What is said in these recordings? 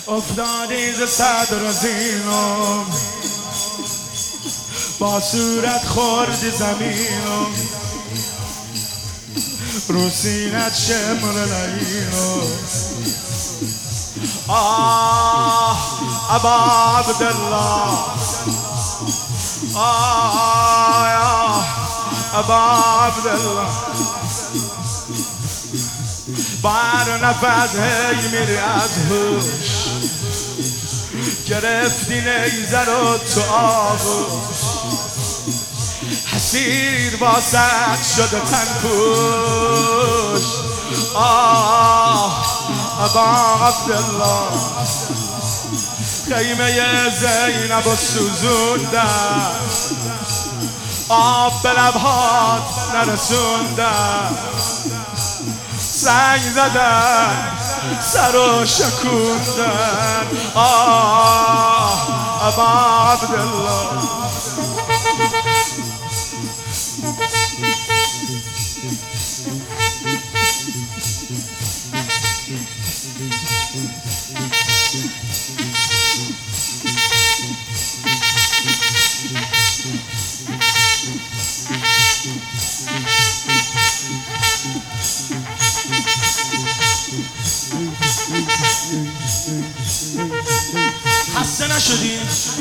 افتادی ز صدر زینم با صورت خوردی زمینم رو سینت شمر لعینم ابا عبدالله یا ابا عبدالله بر نفس هی میری از هوش گرفتی نیزه رو تو آغوش حسیر واسط شده تنکوش ابا عبدالله خیمه زینب و سوزوندن آب به لبهات نرسوندن سنگ زدن سر و شکوندن ابا عبدالله خسته نشدی؟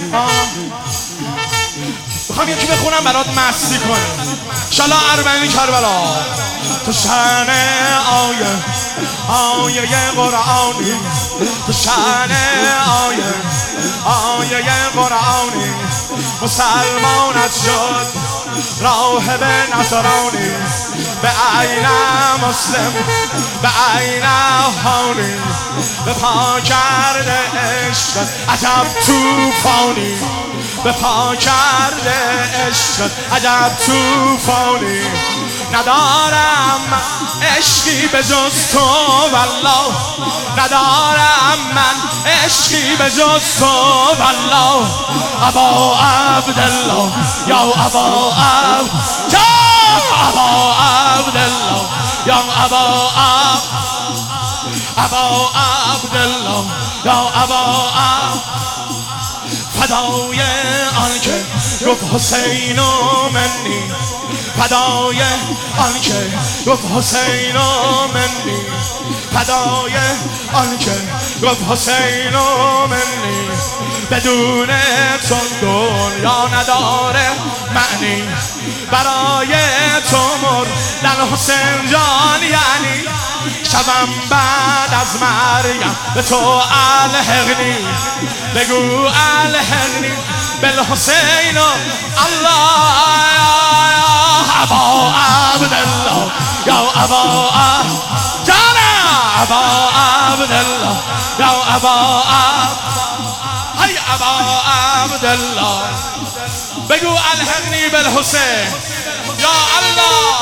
میخوام یکی بخونم برات مستی کنه شالا اربعین کربلا تو شأن آیه قرآنی تو شأن آیه قرآنی مسلمانت شد راهب نصرانی به عین مسلم به عین هانی به پا کرده عشق عجب توفانی به پا کرده عشق عجب توفانی ندارم عشقی به جز تو والله ندارم من عشقی به جز تو والله ابا عبدالله یا ابا عبدالله یا ابا عبدالله یا ابا فدای آنکه گفت حسین و منی فدای آنکه گفت حسین و منی فدای آنکه گفت حسین و منی بدون تو دنیا نداره معنی برای تو مردن حسین جان یعنی شبم بعد از مریم به تو الحقنی بگو الحقنی بالحسین الله ابا عبدالله یا ابا جانا ابا عبدالله یا ابا هی ابا عبدالله بگو الحقنی بالحسین یا الله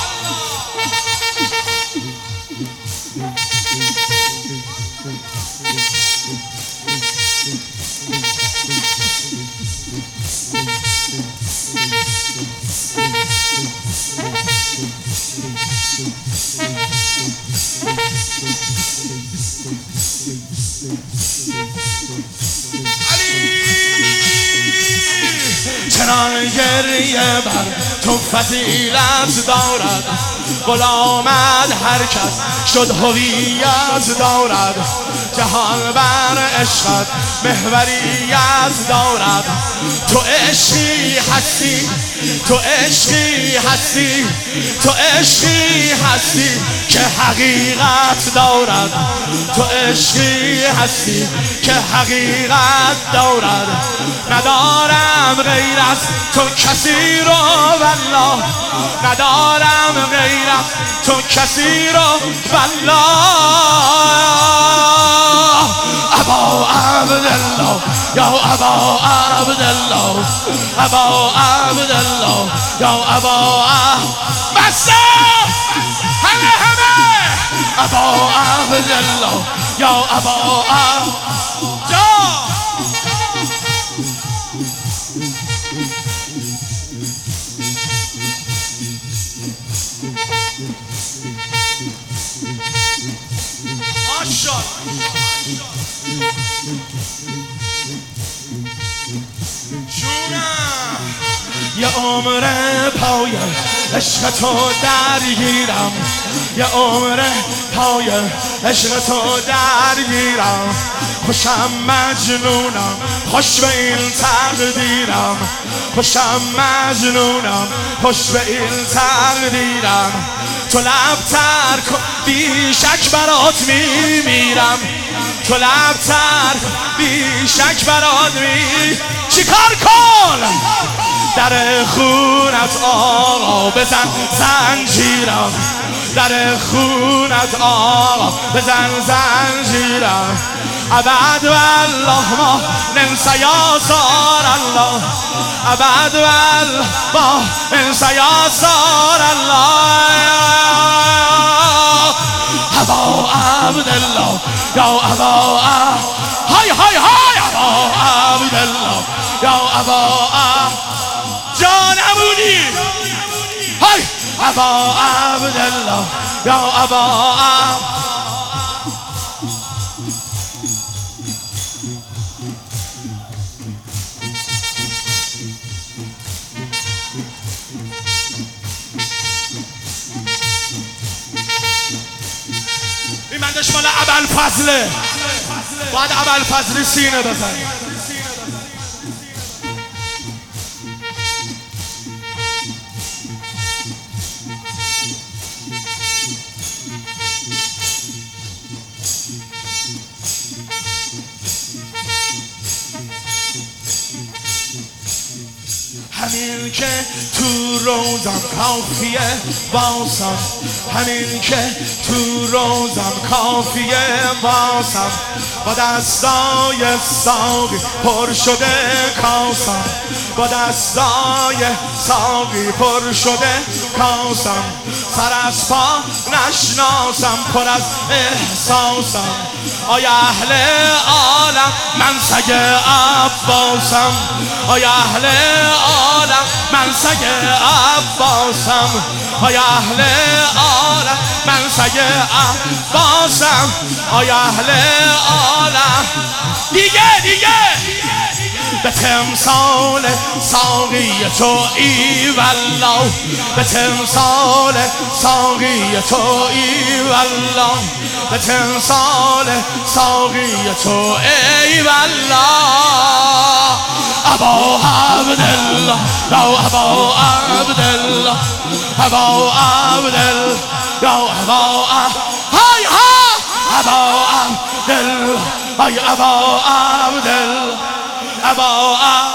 چنان گریه بر تو فضیلت دارد غلامت هر کس شد هویت دارد جهان بر عشقت محوریت دارد تو عشقی هستی تو عشقی هستی تو عشقی هستی که حقیقت دارد تو عشقی هستی که حقیقت دارد ندارم غیر از تو کسی رو والله ندارم غیر از تو کسی رو والله ابا عبدالله یا ابا عبدالله ابا عبدالله یا ابا بسا همه ابا عبدالله یا ابا یه عمر پای عشق تو درگیرم، یه عمر پای عشق تو درگیرم، خوشم مجنونم خوش به این تقدیرم، خوشم مجنونم خوش به این تقدیرم. تو لب تر کن بی شک برات میمیرم، تو لب تر بی شک برات چیکار کن؟ در خونت آقا بزن زنجیرم، در خونت آقا بزن زنجیرم. ابد والله ما ننسى یا صار الله، ابد والله ما ننسى یا صار الله. ابا عبدالله یا ابا های های های، ابا عبدالله یا ابا جانمونی، های ابا عبدالله یا ابا این بندش مال ابوالفضله، باید ابوالفضلی سینه بزنی. همین که تو روزم کافیه واسم، همین که تو روزم کافیه واسم، با دستای ساقی پر شده کاسم، با دستای ساقی پر شده کاسم، سر از پا نشناسم پر از احساسم. آی اهل عالم من سگ عباسم، آی اهل عالم من سگ عباسم، آی اهل عالم من سگ عباسم، آی اهل عالم. دیگه به تمثال ساقی تو ای والله، به تمثال ساقی تو ای والله، به تمثال ساقی تو ای والله. ابا عبدالله یا ابا عبدالله، ابا عبدالله یا ابا های ها، ابا عبدالله ای ابا عبدالله، ابا